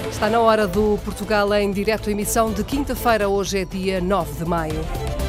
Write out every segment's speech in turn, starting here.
Está na hora do Portugal em direto, emissão de quinta-feira, hoje é dia 9 de maio.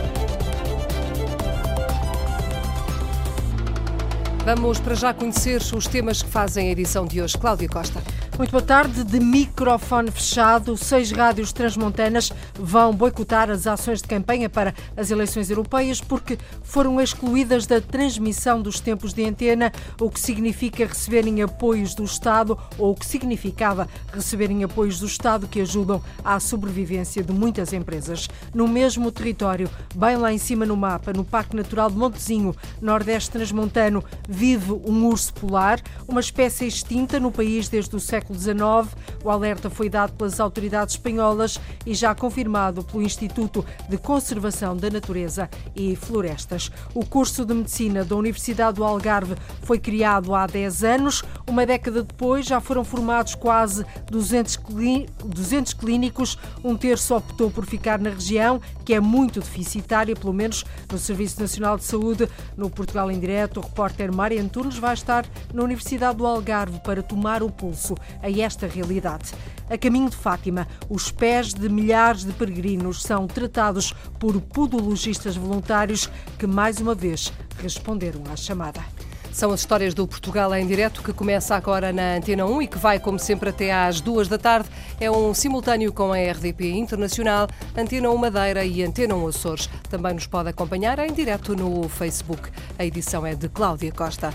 Vamos para já conhecer os temas que fazem a edição de hoje. Cláudia Costa. Muito boa tarde. De microfone fechado, 6 rádios transmontanas vão boicotar as ações de campanha para as eleições europeias porque foram excluídas da transmissão dos tempos de antena, o que significa receberem apoios do Estado, ou o que significava receberem apoios do Estado que ajudam à sobrevivência de muitas empresas. No mesmo território, bem lá em cima no mapa, no Parque Natural de Montezinho, Nordeste Transmontano, vive um urso polar, uma espécie extinta no país desde o século XIX. O alerta foi dado pelas autoridades espanholas e já confirmado pelo Instituto de Conservação da Natureza e Florestas. O curso de Medicina da Universidade do Algarve foi criado há 10 anos. Uma década depois já foram formados quase 200 clínicos. Um terço optou por ficar na região, que é muito deficitária, pelo menos no Serviço Nacional de Saúde. No Portugal em Direto, o repórter Mário Antunes vai estar na Universidade do Algarve para tomar o pulso a esta realidade. A caminho de Fátima, os pés de milhares de peregrinos são tratados por podologistas voluntários que, mais uma vez, responderam à chamada. São as histórias do Portugal em direto que começa agora na Antena 1 e que vai, como sempre, até às 2 da tarde. É um simultâneo com a RDP Internacional, Antena 1 Madeira e Antena 1 Açores. Também nos pode acompanhar em direto no Facebook. A edição é de Cláudia Costa.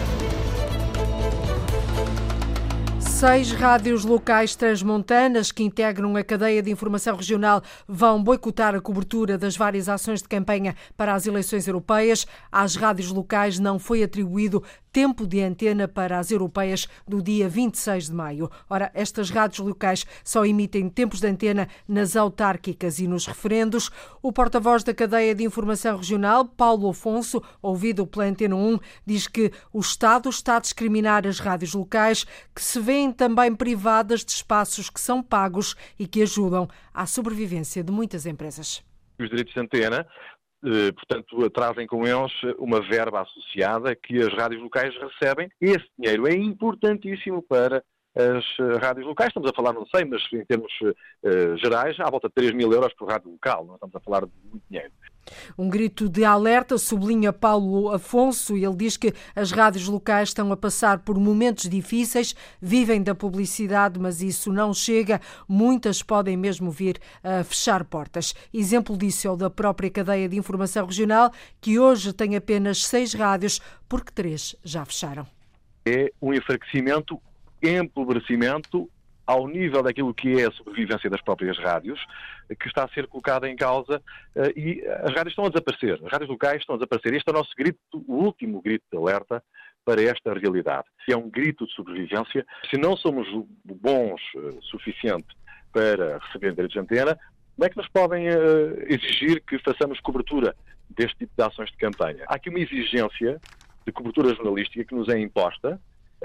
6 rádios locais transmontanas que integram a cadeia de informação regional vão boicotar a cobertura das várias ações de campanha para as eleições europeias. Às rádios locais não foi atribuído tempo de antena para as europeias do dia 26 de maio. Ora, estas rádios locais só emitem tempos de antena nas autárquicas e nos referendos. O porta-voz da cadeia de informação regional, Paulo Afonso, ouvido pela Antena 1, diz que o Estado está a discriminar as rádios locais, que se veem também privadas de espaços que são pagos e que ajudam à sobrevivência de muitas empresas. Os direitos de antena, portanto, trazem com eles uma verba associada que as rádios locais recebem. Esse dinheiro é importantíssimo para as rádios locais. Estamos a falar, não sei, mas em termos gerais, à volta de 3 mil euros por rádio local. Não estamos a falar de muito dinheiro. Um grito de alerta, sublinha Paulo Afonso. Ele diz que as rádios locais estão a passar por momentos difíceis, vivem da publicidade, mas isso não chega. Muitas podem mesmo vir a fechar portas. Exemplo disso é o da própria cadeia de informação regional, que hoje tem apenas 6 rádios, porque 3 já fecharam. É um enfraquecimento, empobrecimento ao nível daquilo que é a sobrevivência das próprias rádios, que está a ser colocada em causa, e as rádios estão a desaparecer, as rádios locais estão a desaparecer. Este é o nosso grito, o último grito de alerta para esta realidade. É um grito de sobrevivência. Se não somos bons o suficiente para receber direitos de antena, como é que nos podem exigir que façamos cobertura deste tipo de ações de campanha? Há aqui uma exigência de cobertura jornalística que nos é imposta,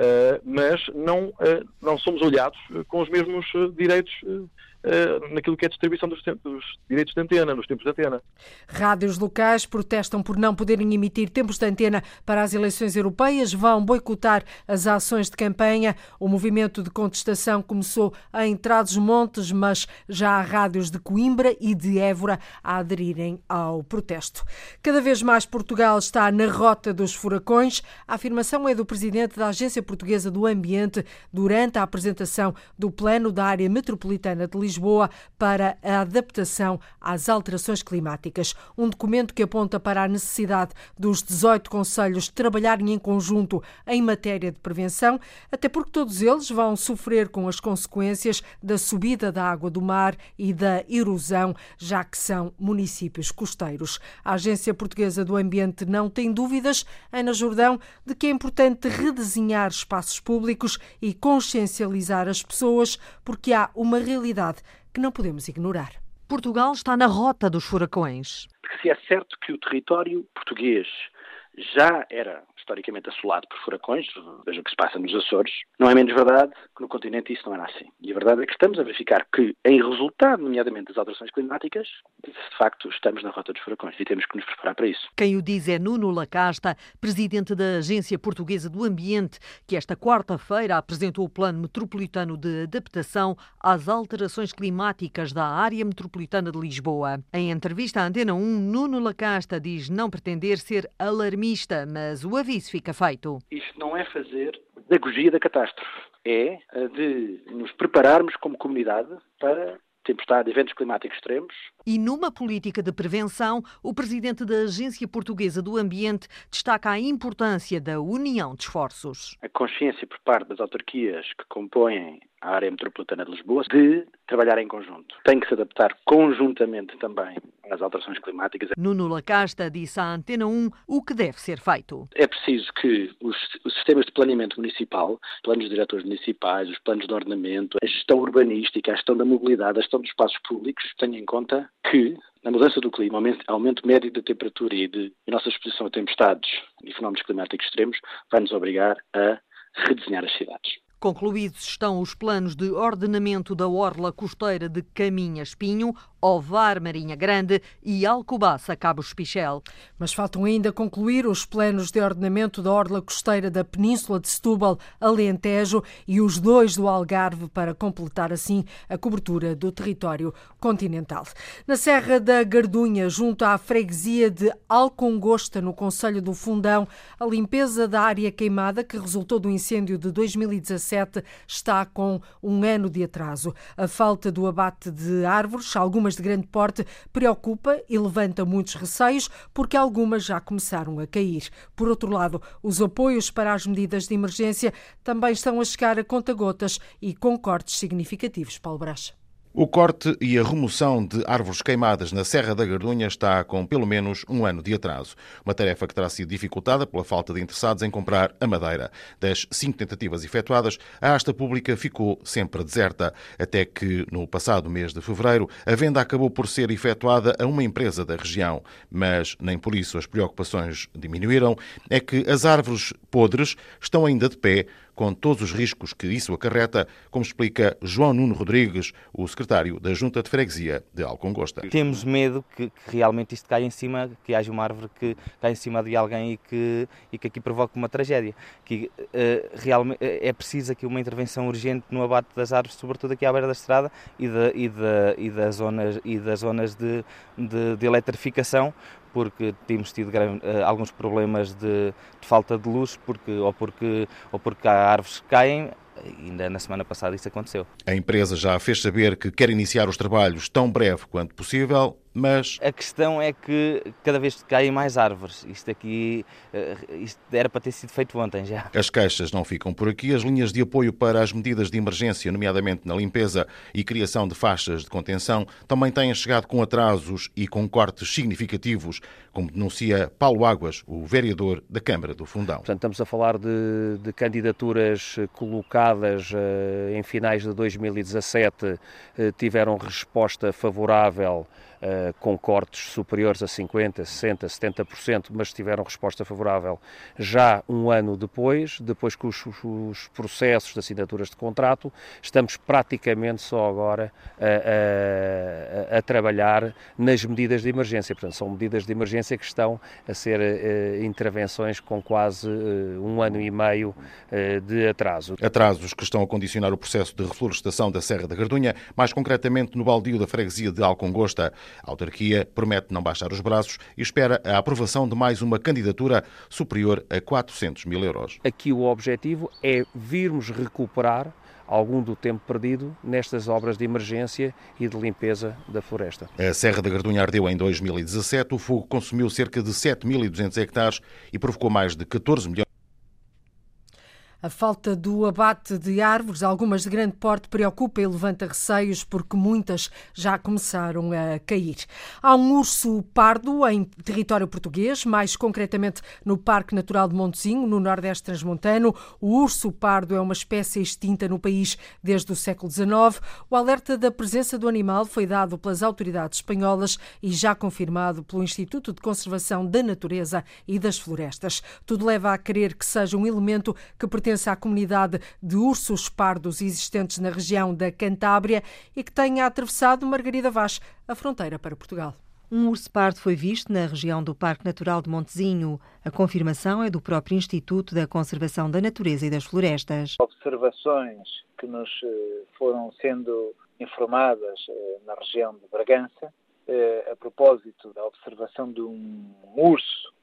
mas não somos olhados com os mesmos direitos naquilo que é a distribuição dos direitos de antena, nos tempos de antena. Rádios locais protestam por não poderem emitir tempos de antena para as eleições europeias, vão boicotar as ações de campanha. O movimento de contestação começou em Trás-os-Montes, mas já há rádios de Coimbra e de Évora a aderirem ao protesto. Cada vez mais Portugal está na rota dos furacões. A afirmação é do presidente da Agência Portuguesa do Ambiente durante a apresentação do Plano da Área Metropolitana de Lisboa para a adaptação às alterações climáticas. Um documento que aponta para a necessidade dos 18 concelhos trabalharem em conjunto em matéria de prevenção, até porque todos eles vão sofrer com as consequências da subida da água do mar e da erosão, já que são municípios costeiros. A Agência Portuguesa do Ambiente não tem dúvidas, Ana Jordão, de que é importante redesenhar espaços públicos e consciencializar as pessoas, porque há uma realidade que não podemos ignorar. Portugal está na rota dos furacões. Se é certo que o território português já era historicamente assolado por furacões, veja o que se passa nos Açores. Não é menos verdade que no continente isso não era assim. E a verdade é que estamos a verificar que, em resultado, nomeadamente das alterações climáticas, de facto estamos na rota dos furacões e temos que nos preparar para isso. Quem o diz é Nuno Lacasta, presidente da Agência Portuguesa do Ambiente, que esta quarta-feira apresentou o Plano Metropolitano de Adaptação às Alterações Climáticas da Área Metropolitana de Lisboa. Em entrevista à Antena 1, Nuno Lacasta diz não pretender ser alarmista, mas o aviso fica feito. Isto não é fazer pedagogia da catástrofe, é de nos prepararmos como comunidade para tempestade, eventos climáticos extremos. E numa política de prevenção, o presidente da Agência Portuguesa do Ambiente destaca a importância da união de esforços. A consciência por parte das autarquias que compõem a área metropolitana de Lisboa de trabalhar em conjunto. Tem que se adaptar conjuntamente também às alterações climáticas. Nuno Lacasta disse à Antena 1 o que deve ser feito. É preciso que os sistemas de planeamento municipal, planos diretores municipais, os planos de ordenamento, a gestão urbanística, a gestão da mobilidade, a gestão dos espaços públicos, tenham em conta que na mudança do clima, aumento médio da temperatura e a nossa exposição a tempestades e fenómenos climáticos extremos vai nos obrigar a redesenhar as cidades. Concluídos estão os planos de ordenamento da orla costeira de Caminha-Espinho, Ovar Marinha Grande e Alcobaça Cabo Espichel. Mas faltam ainda concluir os planos de ordenamento da orla costeira da Península de Setúbal, Alentejo e os 2 do Algarve para completar assim a cobertura do território continental. Na Serra da Gardunha, junto à freguesia de Alcongosta, no concelho do Fundão, a limpeza da área queimada que resultou do incêndio de 2017 está com um ano de atraso. A falta do abate de árvores, algumas de grande porte, preocupa e levanta muitos receios porque algumas já começaram a cair. Por outro lado, os apoios para as medidas de emergência também estão a chegar a conta-gotas e com cortes significativos. Paulo Brás. O corte e a remoção de árvores queimadas na Serra da Gardunha está com pelo menos um ano de atraso. Uma tarefa que terá sido dificultada pela falta de interessados em comprar a madeira. Das 5 tentativas efetuadas, a asta pública ficou sempre deserta, até que, no passado mês de fevereiro, a venda acabou por ser efetuada a uma empresa da região. Mas nem por isso as preocupações diminuíram. É que as árvores podres estão ainda de pé, com todos os riscos que isso acarreta, como explica João Nuno Rodrigues, o secretário da Junta de Freguesia de Alcongosta. Temos medo que realmente isto caia em cima, que haja uma árvore que caia em cima de alguém e que aqui provoque uma tragédia. Que realmente é preciso aqui uma intervenção urgente no abate das árvores, sobretudo aqui à beira da estrada e das zonas de eletrificação, porque temos tido alguns problemas de falta de luz, ou porque há árvores que caem. Ainda na semana passada isso aconteceu. A empresa já fez saber que quer iniciar os trabalhos tão breve quanto possível, mas a questão é que cada vez caem mais árvores. Isto era para ter sido feito ontem já. As queixas não ficam por aqui. As linhas de apoio para as medidas de emergência, nomeadamente na limpeza e criação de faixas de contenção, também têm chegado com atrasos e com cortes significativos, como denuncia Paulo Águas, o vereador da Câmara do Fundão. Portanto, estamos a falar de candidaturas colocadas em finais de 2017, tiveram resposta favorável com cortes superiores a 50%, 60%, 70%, mas tiveram resposta favorável já um ano depois que os processos de assinaturas de contrato. Estamos praticamente só agora a trabalhar nas medidas de emergência. Portanto, são medidas de emergência que estão a ser intervenções com quase um ano e meio de atraso. Atrasos que estão a condicionar o processo de reflorestação da Serra da Gardunha, mais concretamente no baldio da freguesia de Alcongosta. A autarquia promete não baixar os braços e espera a aprovação de mais uma candidatura superior a 400 mil euros. Aqui o objetivo é virmos recuperar algum do tempo perdido nestas obras de emergência e de limpeza da floresta. A Serra da Gardunha ardeu em 2017, o fogo consumiu cerca de 7.200 hectares e provocou mais de 14 milhões. A falta do abate de árvores, algumas de grande porte, preocupa e levanta receios porque muitas já começaram a cair. Há um urso pardo em território português, mais concretamente no Parque Natural de Montezinho, no Nordeste Transmontano. O urso pardo é uma espécie extinta no país desde o século XIX. O alerta da presença do animal foi dado pelas autoridades espanholas e já confirmado pelo Instituto de Conservação da Natureza e das Florestas. Tudo leva a crer que seja um elemento que pertence à comunidade de ursos pardos existentes na região da Cantábria e que tenha atravessado, Margarida Vaz, a fronteira para Portugal. Um urso pardo foi visto na região do Parque Natural de Montezinho. A confirmação é do próprio Instituto da Conservação da Natureza e das Florestas. Observações que nos foram sendo informadas na região de Bragança, a propósito da observação de um urso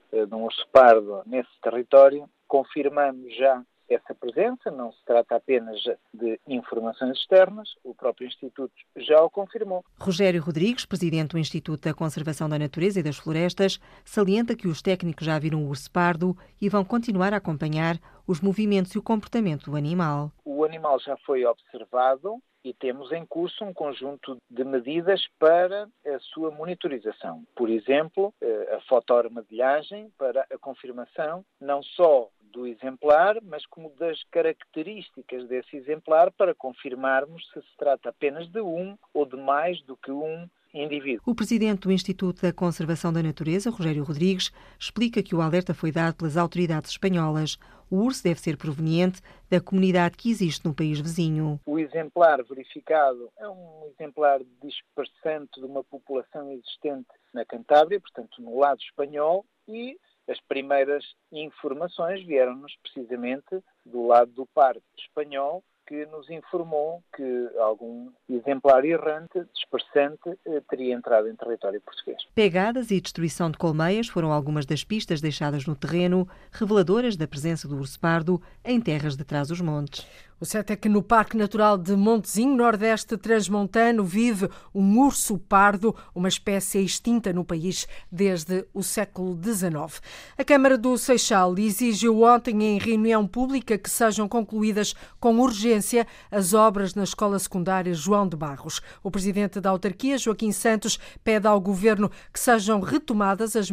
pardo nesse território, confirmamos já essa presença, não se trata apenas de informações externas, o próprio Instituto já o confirmou. Rogério Rodrigues, presidente do Instituto da Conservação da Natureza e das Florestas, salienta que os técnicos já viram o urso pardo e vão continuar a acompanhar os movimentos e o comportamento do animal. O animal já foi observado e temos em curso um conjunto de medidas para a sua monitorização. Por exemplo, a fotoarmadilhagem para a confirmação não só do exemplar, mas como das características desse exemplar para confirmarmos se trata apenas de um ou de mais do que um indivíduo. O presidente do Instituto da Conservação da Natureza, Rogério Rodrigues, explica que o alerta foi dado pelas autoridades espanholas. O urso deve ser proveniente da comunidade que existe no país vizinho. O exemplar verificado é um exemplar dispersante de uma população existente na Cantábria, portanto no lado espanhol, e as primeiras informações vieram-nos precisamente do lado do Parque espanhol, que nos informou que algum exemplar errante, dispersante, teria entrado em território português. Pegadas e destruição de colmeias foram algumas das pistas deixadas no terreno, reveladoras da presença do urso pardo em terras de Trás-os-Montes. O certo é que no Parque Natural de Montezinho, Nordeste Transmontano, vive um urso pardo, uma espécie extinta no país desde o século XIX. A Câmara do Seixal exigiu ontem em reunião pública que sejam concluídas com urgência as obras na Escola Secundária João de Barros. O presidente da autarquia, Joaquim Santos, pede ao Governo que sejam tomadas as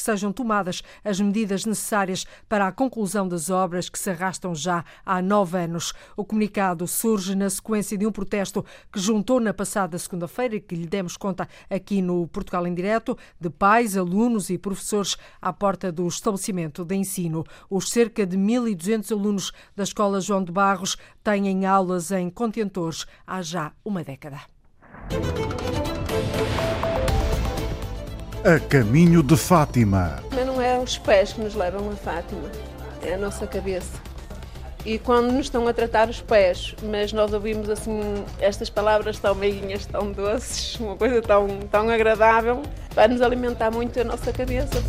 medidas necessárias para a conclusão das obras que se arrastam já há 9 anos. O comunicado surge na sequência de um protesto que juntou na passada segunda-feira, que lhe demos conta aqui no Portugal em Direto, de pais, alunos e professores à porta do estabelecimento de ensino. Os cerca de 1.200 alunos da Escola João de Barros têm aulas em contentores há já uma década. A caminho de Fátima. Mas não é os pés que nos levam a Fátima, é a nossa cabeça. E quando nos estão a tratar os pés, mas nós ouvimos assim estas palavras tão meiguinhas, tão doces, uma coisa tão agradável, vai nos alimentar muito a nossa cabeça.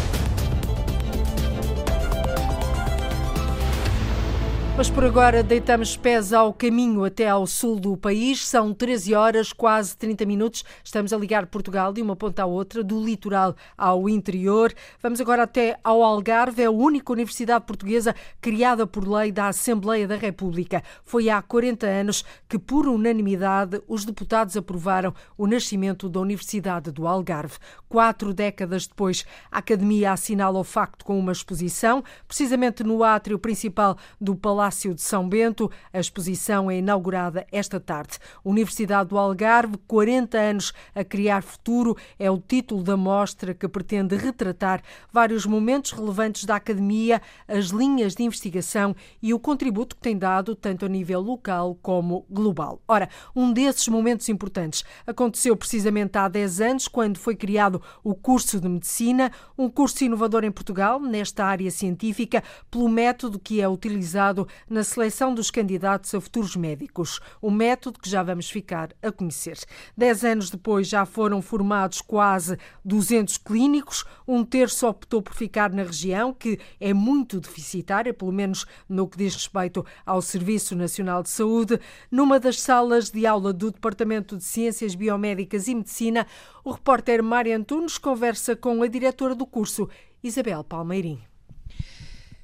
Mas por agora deitamos pés ao caminho até ao sul do país. São 13 horas, quase 30 minutos. Estamos a ligar Portugal de uma ponta à outra, do litoral ao interior. Vamos agora até ao Algarve. É a única universidade portuguesa criada por lei da Assembleia da República. Foi há 40 anos que, por unanimidade, os deputados aprovaram o nascimento da Universidade do Algarve. 4 décadas depois, a Academia assinala o facto com uma exposição, precisamente no átrio principal do Palácio de São Bento. A exposição é inaugurada esta tarde. Universidade do Algarve, 40 anos a criar futuro, é o título da mostra que pretende retratar vários momentos relevantes da Academia, as linhas de investigação e o contributo que tem dado tanto a nível local como global. Ora, um desses momentos importantes aconteceu precisamente há 10 anos, quando foi criado o curso de Medicina, um curso inovador em Portugal, nesta área científica, pelo método que é utilizado na seleção dos candidatos a futuros médicos. Um método que já vamos ficar a conhecer. 10 anos depois já foram formados quase 200 clínicos, um terço optou por ficar na região, que é muito deficitária, pelo menos no que diz respeito ao Serviço Nacional de Saúde. Numa das salas de aula do Departamento de Ciências Biomédicas e Medicina, o repórter Mário Antunes conversa com a diretora do curso, Isabel Palmeirim.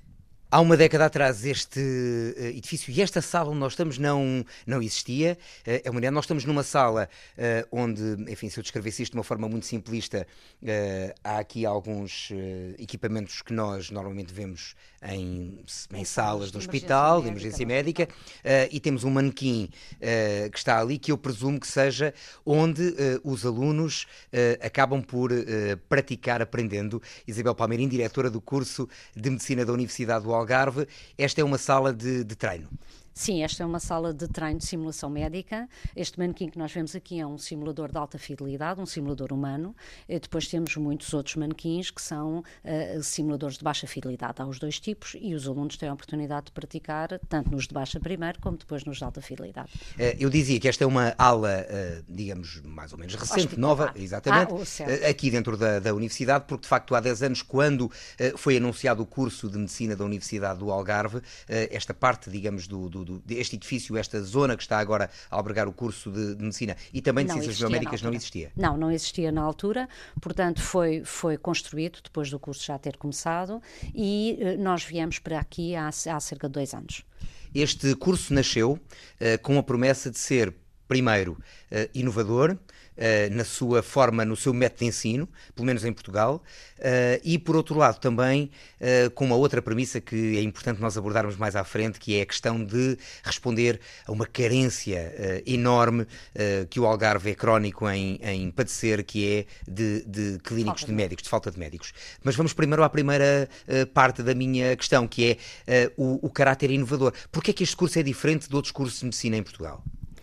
Há uma década atrás este edifício e esta sala onde nós estamos não existia. É uma ideia. Nós estamos numa sala onde, enfim, se eu descrevesse isto de uma forma muito simplista, há aqui alguns equipamentos que nós normalmente vemos em salas de hospital, de emergência médica, e temos um manequim que está ali, que eu presumo que seja onde os alunos acabam por praticar aprendendo. Isabel Palmeirim, diretora do curso de Medicina da Universidade do Algarve, esta é uma sala de treino. Sim, esta é uma sala de treino de simulação médica. Este manequim que nós vemos aqui é um simulador de alta fidelidade, um simulador humano. Depois temos muitos outros manequins que são simuladores de baixa fidelidade. Há os dois tipos e os alunos têm a oportunidade de praticar tanto nos de baixa primeiro como depois nos de alta fidelidade. Eu dizia que esta é uma ala, digamos, mais ou menos recente, nova, exatamente, aqui dentro da Universidade, porque de facto há 10 anos, quando foi anunciado o curso de Medicina da Universidade do Algarve, esta parte, digamos, deste edifício, esta zona que está agora a albergar o curso de Medicina e também de Ciências Biomédicas não existia? Não existia na altura, portanto foi construído depois do curso já ter começado e nós viemos para aqui há cerca de 2 anos. Este curso nasceu com a promessa de ser, primeiro, inovador, na sua forma, no seu método de ensino, pelo menos em Portugal, e por outro lado também com uma outra premissa que é importante nós abordarmos mais à frente, que é a questão de responder a uma carência enorme que o Algarve é crónico em padecer, que é de clínicos, de médicos, de falta de médicos. Mas vamos primeiro à primeira parte da minha questão, que é o caráter inovador. Porquê é que este curso é diferente de outros cursos de medicina em Portugal?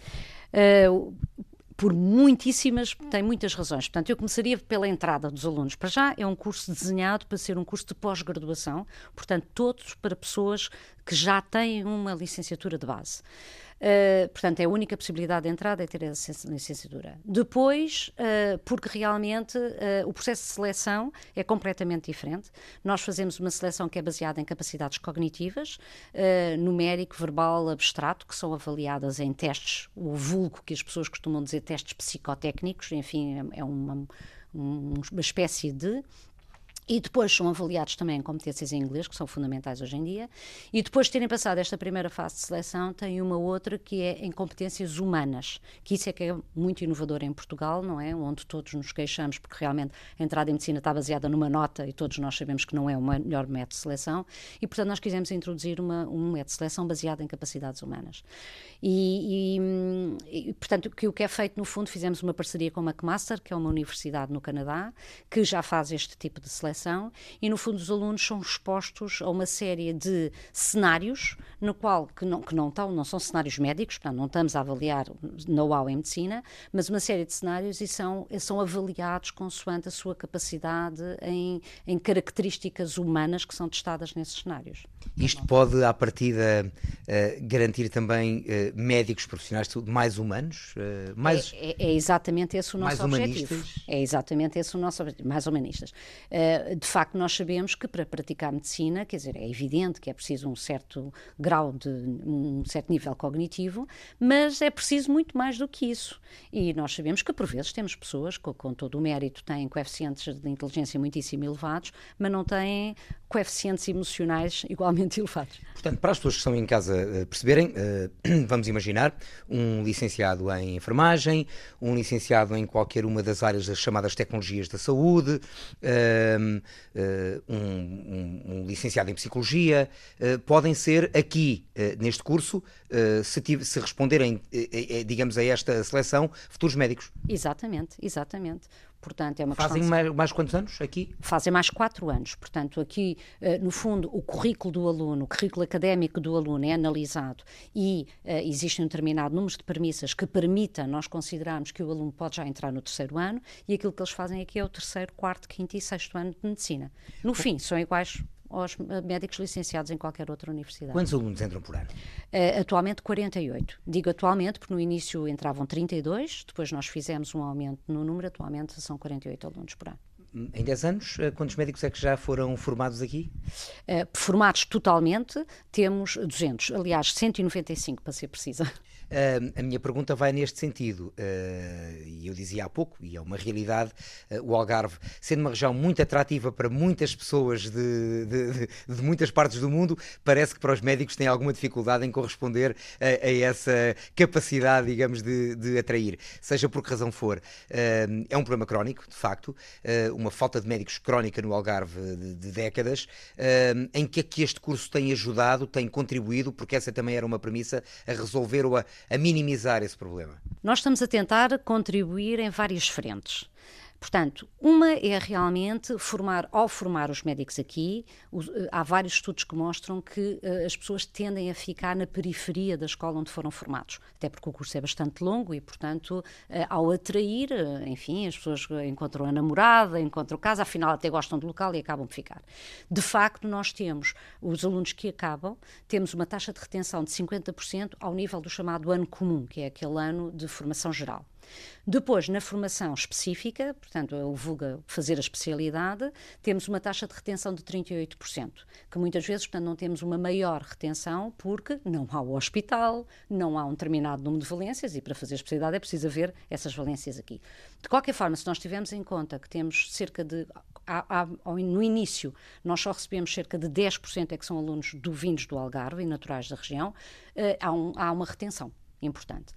Tem muitas razões. Portanto, eu começaria pela entrada dos alunos. Para já, é um curso desenhado para ser um curso de pós-graduação, portanto, todos para pessoas que já têm uma licenciatura de base. Portanto, é a única possibilidade de entrada é ter essa licenciatura. Depois, porque realmente o processo de seleção é completamente diferente. Nós fazemos uma seleção que é baseada em capacidades cognitivas, numérico, verbal, abstrato, que são avaliadas em testes, o vulgo que as pessoas costumam dizer testes psicotécnicos, enfim, é uma espécie de... E depois são avaliados também em competências em inglês, que são fundamentais hoje em dia, e depois de terem passado esta primeira fase de seleção, tem uma outra que é em competências humanas, que isso é que é muito inovador em Portugal, não é? Onde todos nos queixamos, porque realmente a entrada em medicina está baseada numa nota e todos nós sabemos que não é o melhor método de seleção, e portanto nós quisemos introduzir um método de seleção baseado em capacidades humanas. Portanto, o que é feito no fundo, fizemos uma parceria com a McMaster, que é uma universidade no Canadá, que já faz este tipo de seleção, e no fundo os alunos são expostos a uma série de cenários no qual, que não são cenários médicos, portanto não estamos a avaliar know-how em medicina, mas uma série de cenários e são avaliados consoante a sua capacidade em características humanas que são testadas nesses cenários. Isto pode, à partida, garantir também médicos profissionais de saúde mais humanos? É exatamente esse o nosso objetivo. Humanistas? É exatamente esse o nosso objetivo, mais humanistas. De facto, nós sabemos que para praticar medicina, quer dizer, é evidente que é preciso um certo grau um certo nível cognitivo, mas é preciso muito mais do que isso. E nós sabemos que, por vezes, temos pessoas que, com todo o mérito, têm coeficientes de inteligência muitíssimo elevados, mas não têm coeficientes emocionais igualmente elevados. Portanto, para as pessoas que estão em casa perceberem, vamos imaginar um licenciado em enfermagem, um licenciado em qualquer uma das áreas das chamadas tecnologias da saúde, um licenciado em psicologia, podem ser aqui, neste curso, se responderem, digamos, a esta seleção, futuros médicos. Exatamente. Portanto, é uma Fazem mais quantos anos aqui? Fazem mais 4 anos. Portanto, aqui, no fundo, o currículo do aluno, o currículo académico do aluno é analisado e existe um determinado número de premissas que permita nós considerarmos que o aluno pode já entrar no 3º ano, e aquilo que eles fazem aqui é o 3º, 4º, 5º e 6º ano de medicina. No fim, são iguais aos médicos licenciados em qualquer outra universidade. Quantos alunos entram por ano? Atualmente 48. Digo atualmente porque no início entravam 32, depois nós fizemos um aumento no número, atualmente são 48 alunos por ano. Em 10 anos, quantos médicos é que já foram formados aqui? Formados totalmente, temos 200, aliás 195 para ser precisa. A minha pergunta vai neste sentido, e eu dizia há pouco, e é uma realidade, o Algarve, sendo uma região muito atrativa para muitas pessoas de muitas partes do mundo, parece que para os médicos tem alguma dificuldade em corresponder a essa capacidade, digamos, de atrair, seja por que razão for. É um problema crónico, de facto, uma falta de médicos crónica no Algarve de décadas. Em que é que este curso tem ajudado, tem contribuído, porque essa também era uma premissa, a resolver ou a minimizar esse problema? Nós estamos a tentar contribuir em várias frentes. Portanto, uma é realmente formar os médicos aqui. Há vários estudos que mostram que as pessoas tendem a ficar na periferia da escola onde foram formados, até porque o curso é bastante longo e, portanto, ao atrair, enfim, as pessoas encontram a namorada, encontram casa, afinal até gostam do local e acabam por ficar. De facto, nós temos os alunos que acabam, temos uma taxa de retenção de 50% ao nível do chamado ano comum, que é aquele ano de formação geral. Depois, na formação específica, portanto, o VUGA fazer a especialidade, temos uma taxa de retenção de 38%, que muitas vezes, portanto, não temos uma maior retenção porque não há o hospital, não há um determinado número de valências e para fazer a especialidade é preciso haver essas valências aqui. De qualquer forma, se nós tivermos em conta que temos cerca de... no início, nós só recebemos cerca de 10% é que são alunos vindos do Algarve e naturais da região, há uma retenção importante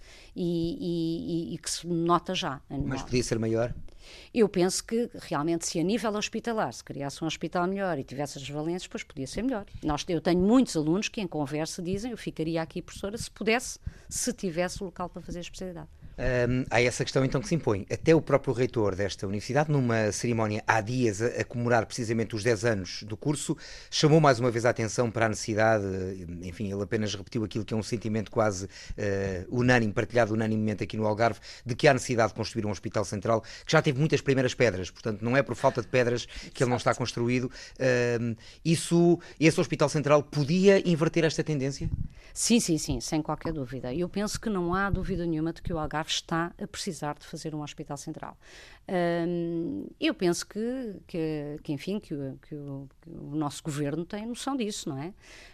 e que se nota já. Mas podia ser maior? Eu penso que realmente se a nível hospitalar se criasse um hospital melhor e tivesse as valências, depois podia ser melhor. Eu tenho muitos alunos que em conversa dizem, eu ficaria aqui professora se tivesse o local para fazer a especialidade. Há essa questão então que se impõe. Até o próprio reitor desta universidade, numa cerimónia há dias a comemorar precisamente os 10 anos do curso, chamou mais uma vez a atenção para a necessidade, enfim, ele apenas repetiu aquilo que é um sentimento quase unânime, partilhado unanimemente aqui no Algarve, de que há necessidade de construir um hospital central, que já teve muitas primeiras pedras, portanto não é por falta de pedras que ele não está construído. Esse hospital central podia inverter esta tendência? Sim, sem qualquer dúvida. Eu penso que não há dúvida nenhuma de que o Algarve está a precisar de fazer um hospital central. Eu penso que o nosso governo tem noção disso, não é?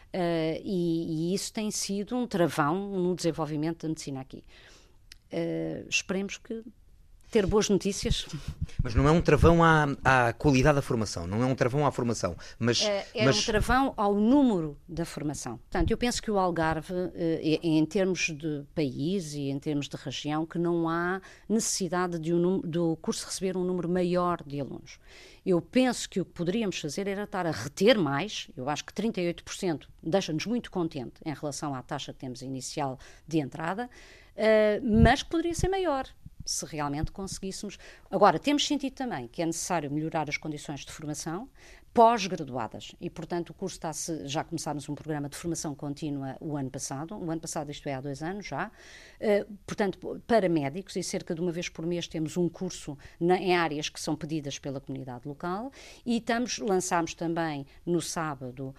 E isso tem sido um travão no desenvolvimento da medicina aqui. Esperemos que ter boas notícias. Mas não é um travão à qualidade da formação, não é um travão à formação. Mas um travão ao número da formação. Portanto, eu penso que o Algarve, em termos de país e em termos de região, que não há necessidade do curso receber um número maior de alunos. Eu penso que o que poderíamos fazer era estar a reter mais, eu acho que 38% deixa-nos muito contente em relação à taxa que temos inicial de entrada, mas que poderia ser maior, se realmente conseguíssemos. Agora, temos sentido também que é necessário melhorar as condições de formação pós-graduadas e, portanto, o curso já começámos um programa de formação contínua o ano passado, isto é, há 2 anos já, portanto, para médicos, e cerca de uma vez por mês temos um curso em áreas que são pedidas pela comunidade local e lançámos também no sábado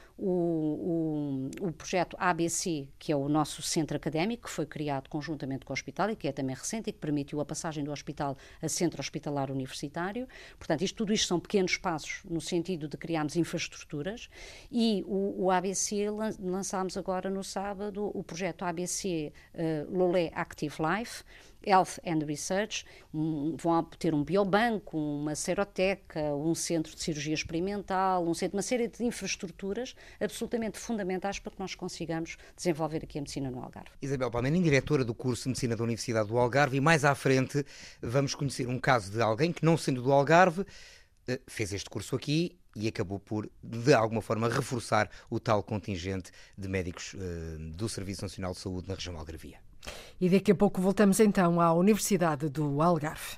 o projeto ABC, que é o nosso centro académico, que foi criado conjuntamente com o hospital e que é também recente e que permitiu a passagem do hospital a centro hospitalar universitário. Portanto, tudo isto são pequenos passos no sentido de criarmos infraestruturas e o ABC lançámos agora no sábado o projeto ABC Lolé Active Life, Health and Research, vão ter um biobanco, uma seroteca, um centro de cirurgia experimental, uma série de infraestruturas absolutamente fundamentais para que nós consigamos desenvolver aqui a medicina no Algarve. Isabel Palmeira, diretora do curso de Medicina da Universidade do Algarve, e mais à frente vamos conhecer um caso de alguém que, não sendo do Algarve, fez este curso aqui e acabou por, de alguma forma, reforçar o tal contingente de médicos do Serviço Nacional de Saúde na região algarvia. E daqui a pouco voltamos então à Universidade do Algarve.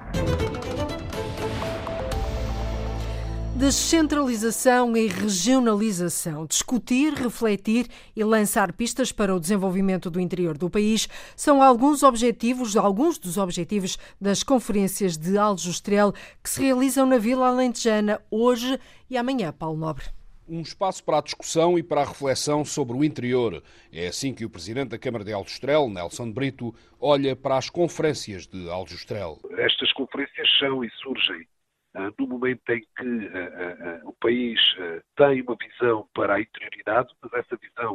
Descentralização e regionalização. Discutir, refletir e lançar pistas para o desenvolvimento do interior do país são alguns dos objetivos das conferências de Aljustrel que se realizam na Vila Alentejana hoje e amanhã. Paulo Nobre. Um espaço para a discussão e para a reflexão sobre o interior. É assim que o Presidente da Câmara de Aljustrel, Nelson Brito, olha para as conferências de Aljustrel. Estas conferências são e surgem no momento em que o país tem uma visão para a interioridade, mas essa visão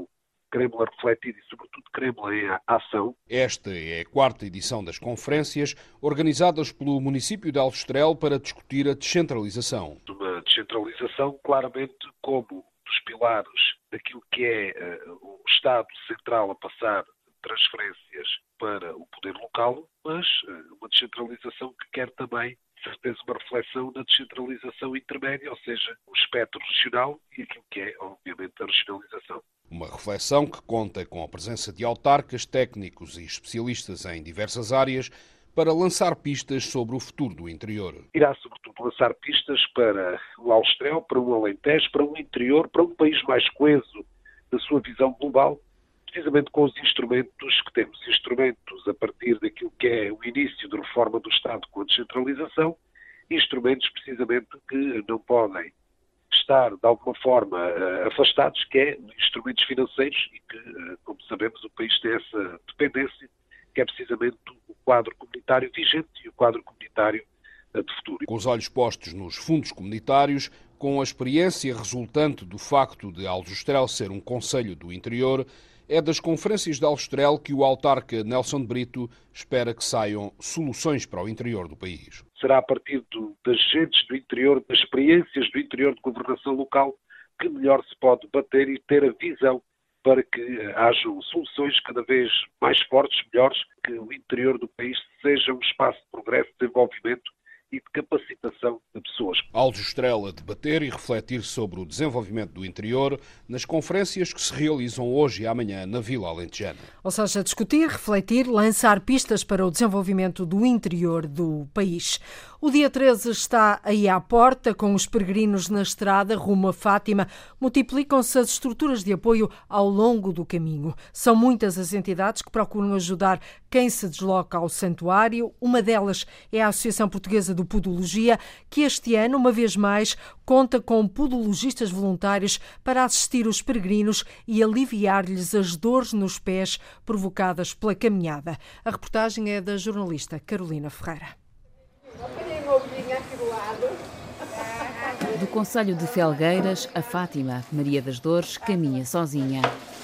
queremos-la refletir e, sobretudo, queremos-la em ação. Esta é a 4ª edição das conferências organizadas pelo município de Aljustrel para discutir a descentralização. Uma descentralização claramente como dos pilares daquilo que é o Estado central a passar transferências para o poder local, mas uma descentralização que quer também, de certeza, uma reflexão na descentralização intermédia, ou seja, o espectro regional e aquilo que é, obviamente, a regionalização. Uma reflexão que conta com a presença de autarcas, técnicos e especialistas em diversas áreas para lançar pistas sobre o futuro do interior. Irá, sobretudo, lançar pistas para o Aljustrel, para o Alentejo, para o interior, para um país mais coeso na sua visão global, precisamente com os instrumentos que temos. Instrumentos a partir daquilo que é o início da reforma do Estado com a descentralização, instrumentos precisamente que não podem estar, de alguma forma, afastados, que é instrumentos financeiros e que, como sabemos, o país tem essa dependência, que é precisamente o quadro comunitário vigente e o quadro comunitário de futuro. Com os olhos postos nos fundos comunitários, com a experiência resultante do facto de Aljustrel ser um concelho do interior, é das conferências de Aljustrel que o autarca Nelson de Brito espera que saiam soluções para o interior do país. Será a partir das gentes do interior, das experiências do interior de governação local, que melhor se pode bater e ter a visão para que hajam soluções cada vez mais fortes, melhores, que o interior do país seja um espaço de progresso, de desenvolvimento e de capacitação de pessoas. Aljustrel a debater e refletir sobre o desenvolvimento do interior nas conferências que se realizam hoje e amanhã na Vila Alentejana. Ou seja, discutir, refletir, lançar pistas para o desenvolvimento do interior do país. O dia 13 está aí à porta, com os peregrinos na estrada rumo a Fátima. Multiplicam-se as estruturas de apoio ao longo do caminho. São muitas as entidades que procuram ajudar quem se desloca ao santuário. Uma delas é a Associação Portuguesa de Podologia, que este ano, uma vez mais, conta com podologistas voluntários para assistir os peregrinos e aliviar-lhes as dores nos pés provocadas pela caminhada. A reportagem é da jornalista Carolina Ferreira. Do concelho de Felgueiras a Fátima, Maria das Dores caminha sozinha.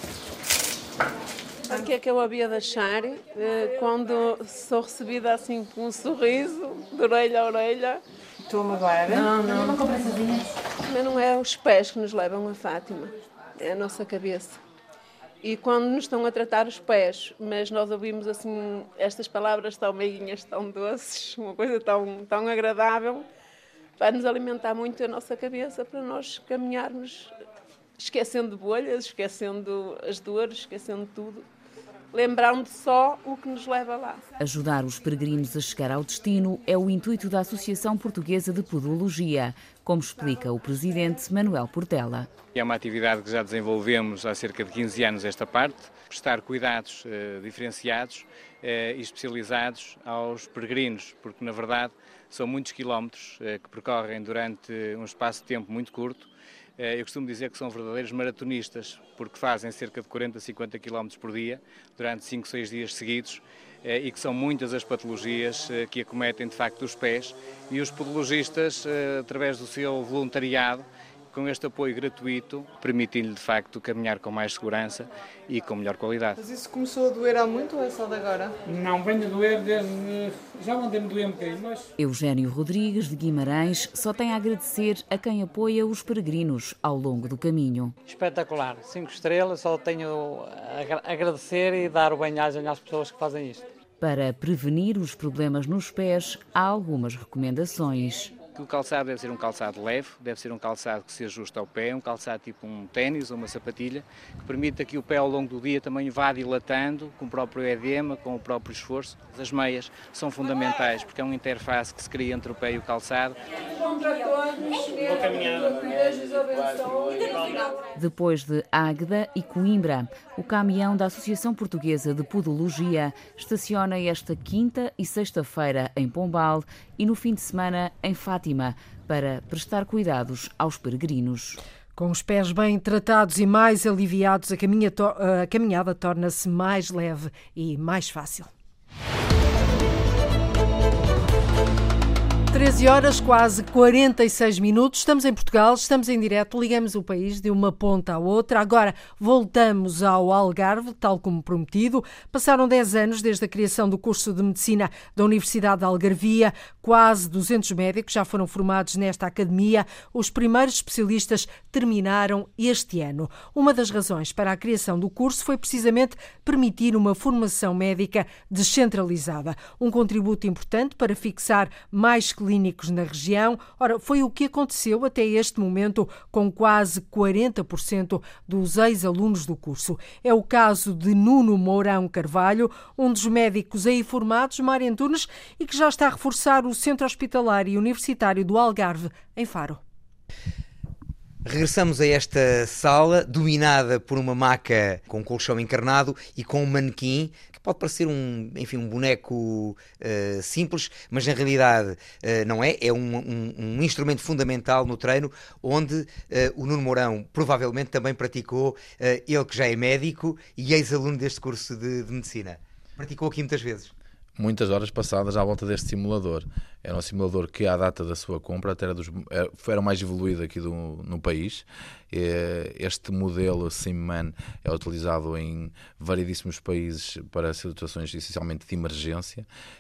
O que é que eu havia de achar quando sou recebida assim com um sorriso, de orelha a orelha? Tu-me agora? Não compra sozinha. Mas não é os pés que nos levam a Fátima, é a nossa cabeça. E quando nos estão a tratar os pés, mas nós ouvimos assim estas palavras tão meiguinhas, tão doces, uma coisa tão agradável, vai nos alimentar muito a nossa cabeça para nós caminharmos esquecendo bolhas, esquecendo as dores, esquecendo tudo, lembrando só o que nos leva lá. Ajudar os peregrinos a chegar ao destino é o intuito da Associação Portuguesa de Podologia, como explica o presidente Manuel Portela. É uma atividade que já desenvolvemos há cerca de 15 anos esta parte, prestar cuidados diferenciados e especializados aos peregrinos, porque na verdade são muitos quilómetros que percorrem durante um espaço de tempo muito curto. Eu costumo dizer que são verdadeiros maratonistas, porque fazem cerca de 40 a 50 km por dia, durante 5, 6 dias seguidos, e que são muitas as patologias que acometem de facto os pés, e os podologistas, através do seu voluntariado, com este apoio gratuito, permitindo-lhe de facto caminhar com mais segurança e com melhor qualidade. Mas isso começou a doer há muito ou é só de agora? Não, venho a doer desde... já mandei me doer um bocadinho, mas... Eugénio Rodrigues, de Guimarães, só tem a agradecer a quem apoia os peregrinos ao longo do caminho. Espetacular, 5 estrelas, só tenho a agradecer e dar o bem-aja às pessoas que fazem isto. Para prevenir os problemas nos pés, há algumas recomendações. O calçado deve ser um calçado leve, deve ser um calçado que se ajusta ao pé, um calçado tipo um ténis ou uma sapatilha, que permita que o pé ao longo do dia também vá dilatando com o próprio edema, com o próprio esforço. As meias são fundamentais porque é uma interface que se cria entre o pé e o calçado. Depois de Águeda e Coimbra, o caminhão da Associação Portuguesa de Podologia estaciona esta quinta e sexta-feira em Pombal e no fim de semana em Fátima, para prestar cuidados aos peregrinos. Com os pés bem tratados e mais aliviados, a caminhada torna-se mais leve e mais fácil. 13 horas, quase 46 minutos. Estamos em Portugal, estamos em direto, ligamos o país de uma ponta à outra. Agora voltamos ao Algarve, tal como prometido. Passaram 10 anos desde a criação do curso de Medicina da Universidade de Algarvia. Quase 200 médicos já foram formados nesta academia. Os primeiros especialistas terminaram este ano. Uma das razões para a criação do curso foi precisamente permitir uma formação médica descentralizada. Um contributo importante para fixar mais clínicos na região. Ora, foi o que aconteceu até este momento com quase 40% dos ex-alunos do curso. É o caso de Nuno Mourão Carvalho, um dos médicos aí formados, Mário Antunes, e que já está a reforçar o Centro Hospitalar e Universitário do Algarve, em Faro. Regressamos a esta sala, dominada por uma maca com colchão encarnado e com um manequim, que pode parecer um boneco simples, mas na realidade não é. É um instrumento fundamental no treino, onde o Nuno Mourão provavelmente também praticou, ele que já é médico e ex-aluno deste curso de Medicina. Praticou aqui muitas vezes. Muitas horas passadas à volta deste simulador. Era um simulador que, à data da sua compra, até era o mais evoluído aqui no país. Este modelo SimMan é utilizado em variedíssimos países para situações essencialmente de emergência,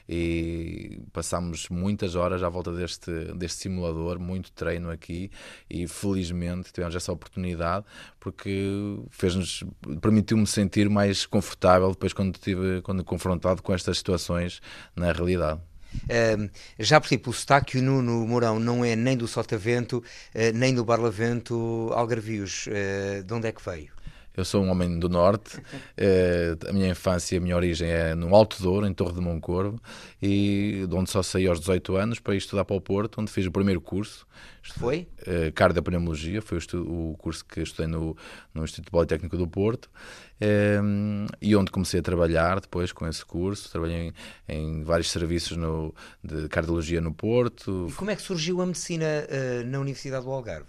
e passámos muitas horas à volta deste simulador, muito treino aqui, e felizmente tivemos essa oportunidade, porque permitiu-me sentir mais confortável depois quando confrontado com estas situações na realidade. Já percebi pelo sotaque que o Nuno Mourão não é nem do Sotavento, nem do Barlavento Algarvios. De onde é que veio? Eu sou um homem do Norte, a minha infância, a minha origem é no Alto Douro, em Torre de Moncorvo, e de onde só saí aos 18 anos para ir estudar para o Porto, onde fiz o primeiro curso. Foi? Cardiopneumologia, foi o curso que estudei no Instituto Politécnico do Porto, e onde comecei a trabalhar depois com esse curso. Trabalhei em vários serviços de cardiologia no Porto. E como é que surgiu a medicina na Universidade do Algarve?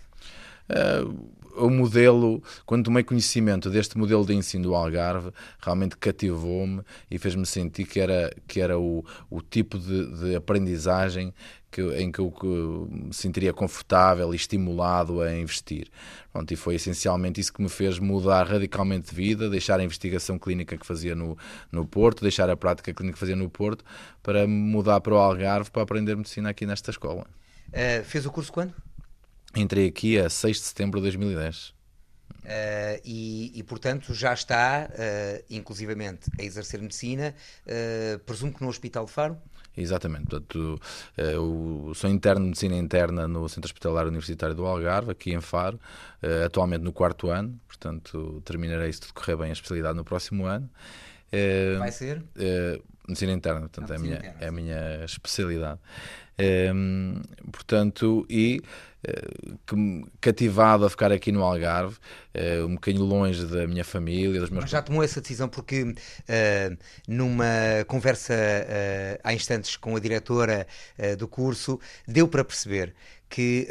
O modelo, quando tomei conhecimento deste modelo de ensino do Algarve, realmente cativou-me e fez-me sentir que era o tipo de aprendizagem em que eu me sentiria confortável e estimulado a investir. Pronto, e foi essencialmente isso que me fez mudar radicalmente de vida, deixar a investigação clínica que fazia no Porto, deixar a prática clínica que fazia no Porto, para mudar para o Algarve para aprender medicina aqui nesta escola. Fez o curso quando? Entrei aqui a 6 de setembro de 2010. E portanto, já está, inclusivamente, a exercer medicina, presumo que no Hospital de Faro? Exatamente. Portanto, eu sou interno de medicina interna no Centro Hospitalar Universitário do Algarve, aqui em Faro, atualmente no 4º ano, portanto, terminarei, se tudo correr bem, a especialidade no próximo ano. Vai ser? Medicina interna, portanto, é a minha especialidade. Portanto, cativado a ficar aqui no Algarve, um bocadinho longe da minha família, dos meus... Mas já tomou essa decisão porque numa conversa há instantes com a diretora do curso, deu para perceber que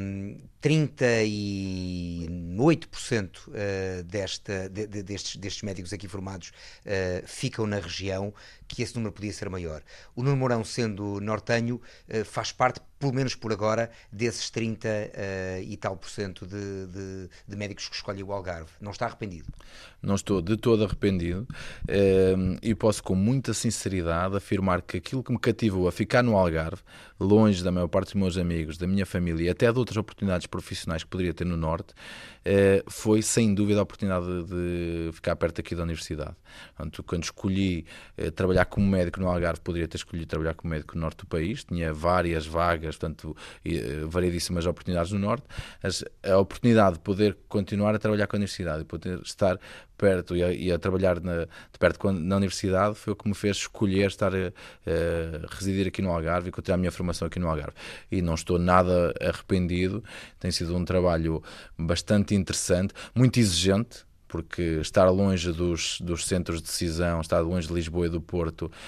38% destes médicos aqui formados ficam na região, que esse número podia ser maior. O Nuno Mourão, sendo nortenho, faz parte, pelo menos por agora, desses 30 e tal % de médicos que escolhem o Algarve. Não está arrependido? Não estou de todo arrependido, e posso com muita sinceridade afirmar que aquilo que me cativou a ficar no Algarve, longe da maior parte dos meus amigos, da minha família e até de outras oportunidades profissionais que poderia ter no Norte, foi sem dúvida a oportunidade de ficar perto aqui da universidade. Portanto, quando escolhi trabalhar como médico no Algarve, poderia ter escolhido trabalhar como médico no Norte do país, tinha várias vagas, portanto, variedíssimas oportunidades no Norte. A oportunidade de poder continuar a trabalhar com a universidade e poder estar perto e a trabalhar de perto na universidade foi o que me fez escolher estar a residir aqui no Algarve e continuar a minha formação aqui no Algarve. E não estou nada arrependido, tem sido um trabalho bastante interessante, muito exigente, porque estar longe dos centros de decisão, estar longe de Lisboa e do Porto,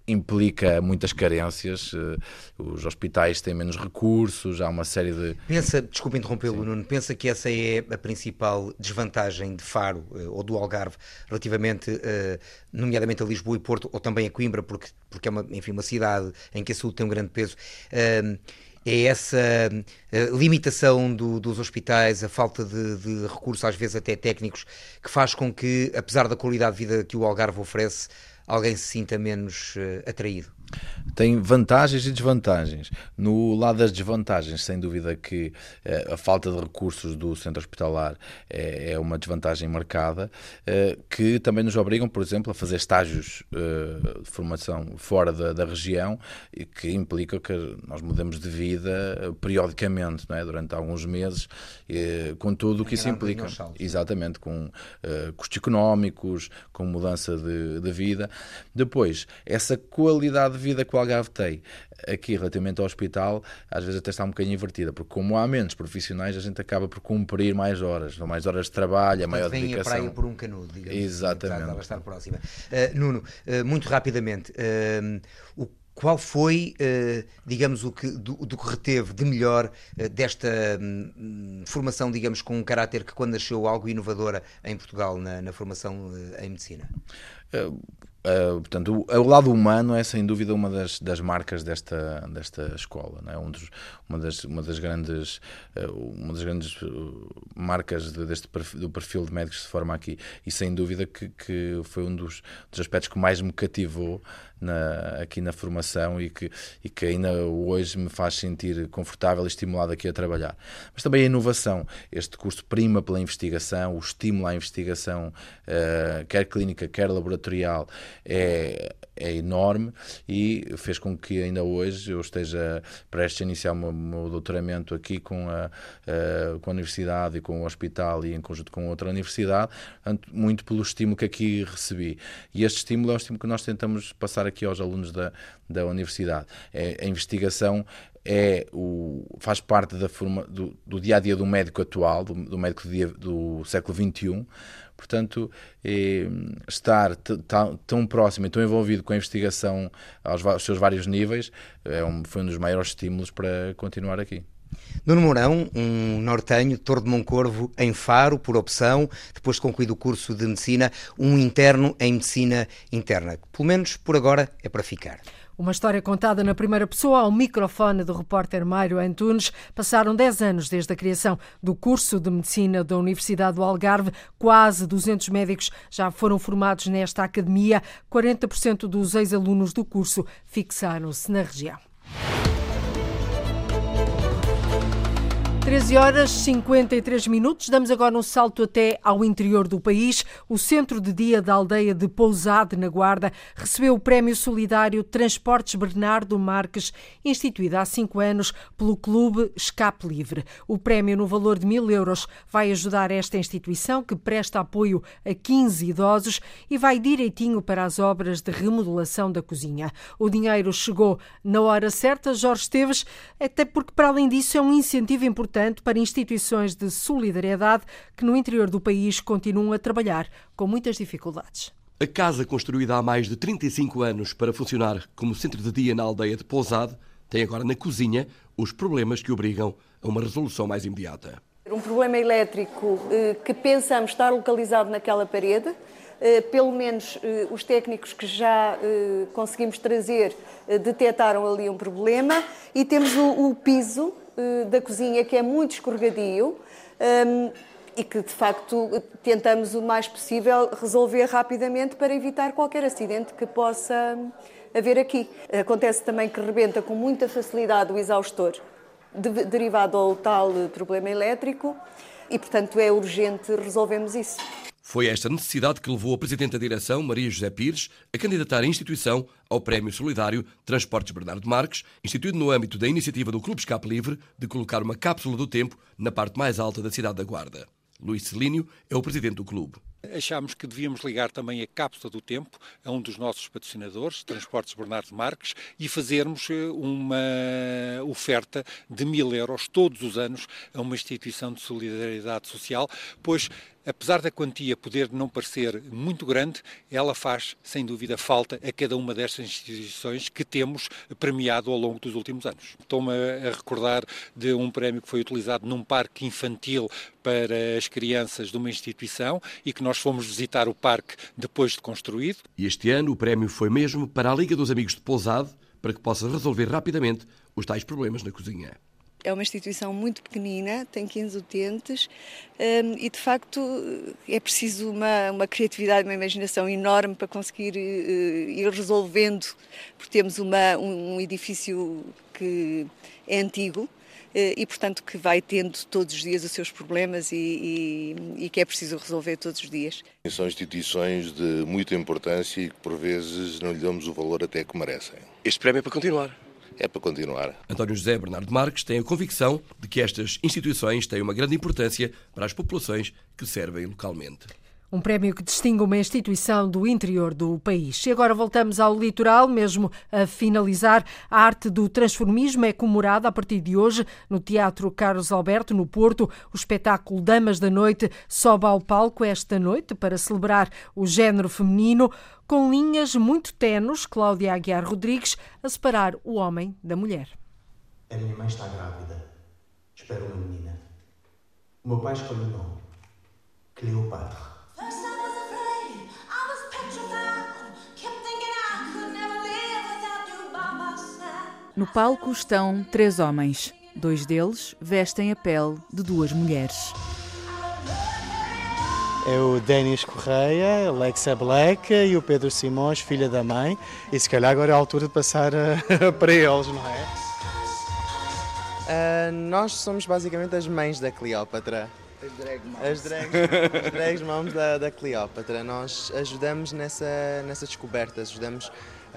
implica muitas carências, os hospitais têm menos recursos, há uma série de... Desculpe interrompê-lo, Nuno, pensa que essa é a principal desvantagem de Faro ou do Algarve relativamente, nomeadamente a Lisboa e Porto, ou também a Coimbra, porque é uma cidade em que a saúde tem um grande peso, é essa limitação dos hospitais, a falta de recursos, às vezes até técnicos, que faz com que, apesar da qualidade de vida que o Algarve oferece, alguém se sinta menos atraído? Tem vantagens e desvantagens. No lado das desvantagens, sem dúvida que a falta de recursos do centro hospitalar é uma desvantagem marcada, que também nos obrigam, por exemplo, a fazer estágios de formação fora da região, e que implica que nós mudemos de vida periodicamente, não é? Durante alguns meses, com tudo o que isso implica. Exatamente, com custos económicos, com mudança de vida. Depois, essa qualidade de vida que o Algarve tem aqui relativamente ao hospital, às vezes até está um bocadinho invertida, porque como há menos profissionais, a gente acaba por cumprir mais horas de trabalho, a maior dedicação. Vem a praia por um canudo, digamos. Exatamente. Assim, estar próxima. Nuno, muito rapidamente, qual foi, digamos, do que reteve de melhor desta formação, digamos, com um caráter que quando nasceu algo inovadora em Portugal na formação em medicina? Portanto, o lado humano é sem dúvida uma das marcas desta escola, não é? Uma das grandes marcas do perfil de médicos que se forma aqui, e sem dúvida que foi um dos aspectos que mais me cativou aqui na formação e que ainda hoje me faz sentir confortável e estimulado aqui a trabalhar. Mas também a inovação. Este curso prima pela investigação, o estímulo à investigação, quer clínica, quer laboratorial, é enorme, e fez com que ainda hoje eu esteja prestes a iniciar o meu doutoramento aqui com a universidade e com o hospital, e em conjunto com outra universidade, muito pelo estímulo que aqui recebi. E este estímulo é o estímulo que nós tentamos passar aqui aos alunos da universidade. A investigação faz parte do dia-a-dia do médico atual, do médico do século XXI. Portanto, estar tão próximo e tão envolvido com a investigação aos seus vários níveis foi um dos maiores estímulos para continuar aqui. Nuno Mourão, um nortenho, Torre de Moncorvo, em Faro, por opção, depois de concluído o curso de Medicina, um interno em Medicina Interna. Pelo menos, por agora, é para ficar. Uma história contada na primeira pessoa ao microfone do repórter Mário Antunes. Passaram 10 anos desde a criação do curso de Medicina da Universidade do Algarve. Quase 200 médicos já foram formados nesta academia. 40% dos ex-alunos do curso fixaram-se na região. 13h53. Damos agora um salto até ao interior do país. O Centro de Dia da Aldeia de Pousade, na Guarda, recebeu o Prémio Solidário Transportes Bernardo Marques, instituído há 5 anos pelo Clube Escape Livre. O prémio, no valor de 1.000 euros, vai ajudar esta instituição, que presta apoio a 15 idosos, e vai direitinho para as obras de remodelação da cozinha. O dinheiro chegou na hora certa, Jorge Esteves, até porque, para além disso, é um incentivo importante para instituições de solidariedade que no interior do país continuam a trabalhar com muitas dificuldades. A casa, construída há mais de 35 anos para funcionar como centro de dia na aldeia de Pousade, tem agora na cozinha os problemas que obrigam a uma resolução mais imediata. Um problema elétrico que pensamos estar localizado naquela parede. Pelo menos os técnicos que já conseguimos trazer detectaram ali um problema, e temos o piso da cozinha, que é muito escorregadio, e que de facto tentamos o mais possível resolver rapidamente para evitar qualquer acidente que possa haver aqui. Acontece também que rebenta com muita facilidade o exaustor derivado ao tal problema elétrico, e portanto é urgente resolvermos isso. Foi esta necessidade que levou a Presidente da Direção, Maria José Pires, a candidatar a instituição ao Prémio Solidário Transportes Bernardo Marques, instituído no âmbito da iniciativa do Clube Escape Livre de colocar uma cápsula do tempo na parte mais alta da cidade da Guarda. Luís Celínio é o presidente do clube. Achámos que devíamos ligar também a cápsula do tempo a um dos nossos patrocinadores, Transportes Bernardo Marques, e fazermos uma oferta de 1.000 euros todos os anos a uma instituição de solidariedade social, pois apesar da quantia poder não parecer muito grande, ela faz, sem dúvida, falta a cada uma destas instituições que temos premiado ao longo dos últimos anos. Estou-me a recordar de um prémio que foi utilizado num parque infantil para as crianças de uma instituição e que nós fomos visitar o parque depois de construído. E este ano o prémio foi mesmo para a Liga dos Amigos de Pousade, para que possa resolver rapidamente os tais problemas na cozinha. É uma instituição muito pequenina, tem 15 utentes e, de facto, é preciso uma criatividade, uma imaginação enorme para conseguir ir resolvendo, porque temos um edifício que é antigo e, portanto, que vai tendo todos os dias os seus problemas e que é preciso resolver todos os dias. São instituições de muita importância e que, por vezes, não lhe damos o valor até que merecem. Este prémio é para continuar. É para continuar. António José Bernardo Marques tem a convicção de que estas instituições têm uma grande importância para as populações que servem localmente. Um prémio que distingue uma instituição do interior do país. E agora voltamos ao litoral, mesmo a finalizar. A arte do transformismo é comemorada a partir de hoje no Teatro Carlos Alberto, no Porto. O espetáculo Damas da Noite sobe ao palco esta noite para celebrar o género feminino, com linhas muito tenues, Cláudia Aguiar Rodrigues, a separar o homem da mulher. A minha mãe está grávida. Espero uma menina. O meu pai escolhe o nome. Cleopatra. No palco estão 3 homens. 2 deles vestem a pele de 2 mulheres. É o Denis Correia, Alexa Black e o Pedro Simões, filha da mãe. E se calhar agora é a altura de passar para eles, não é? Nós somos basicamente as mães da Cleópatra. As drag moms da Cleópatra. Nós ajudamos nessa descoberta, ajudamos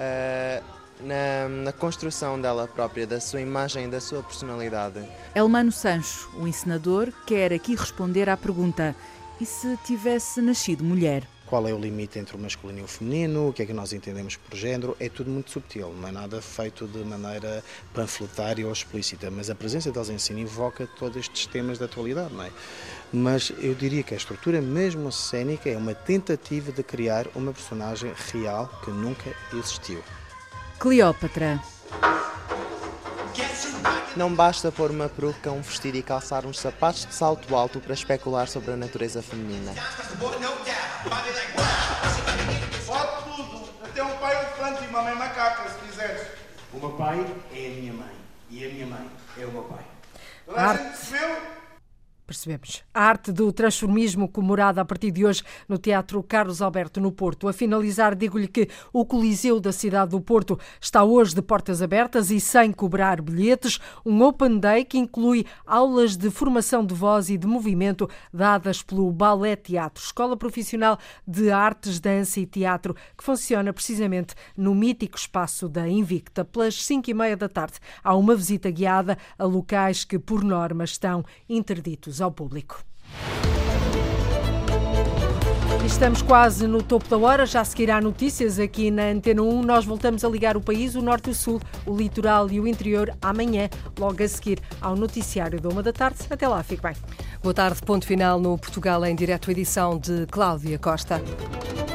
na construção dela própria, da sua imagem, da sua personalidade. Elmano Sancho, o encenador, quer aqui responder à pergunta: e se tivesse nascido mulher? Qual é o limite entre o masculino e o feminino? O que é que nós entendemos por género? É tudo muito subtil, não é nada feito de maneira panfletária ou explícita, mas a presença deles em cena invoca todos estes temas da atualidade, não é? Mas eu diria que a estrutura mesmo cênica é uma tentativa de criar uma personagem real que nunca existiu. Cleópatra. Não basta pôr uma peruca, um vestido e calçar uns sapatos de salto alto para especular sobre a natureza feminina. Pode tudo, até um pai elefante e uma mãe macaca, se quiseres. O meu pai é a minha mãe e a minha mãe é o meu pai. Toda a gente percebeu? Percebemos. A arte do transformismo comemorada a partir de hoje no Teatro Carlos Alberto, no Porto. A finalizar, digo-lhe que o Coliseu da cidade do Porto está hoje de portas abertas e sem cobrar bilhetes. Um Open Day que inclui aulas de formação de voz e de movimento dadas pelo Ballet Teatro, Escola Profissional de Artes, Dança e Teatro, que funciona precisamente no mítico espaço da Invicta. Pelas 5h30 da tarde há uma visita guiada a locais que, por norma, estão interditos ao público. Estamos quase no topo da hora, já seguirá notícias aqui na Antena 1. Nós voltamos a ligar o país, o norte e o sul, o litoral e o interior amanhã, logo a seguir ao noticiário da 1 da tarde. Até lá, fique bem. Boa tarde, ponto final no Portugal em Direto, edição de Cláudia Costa.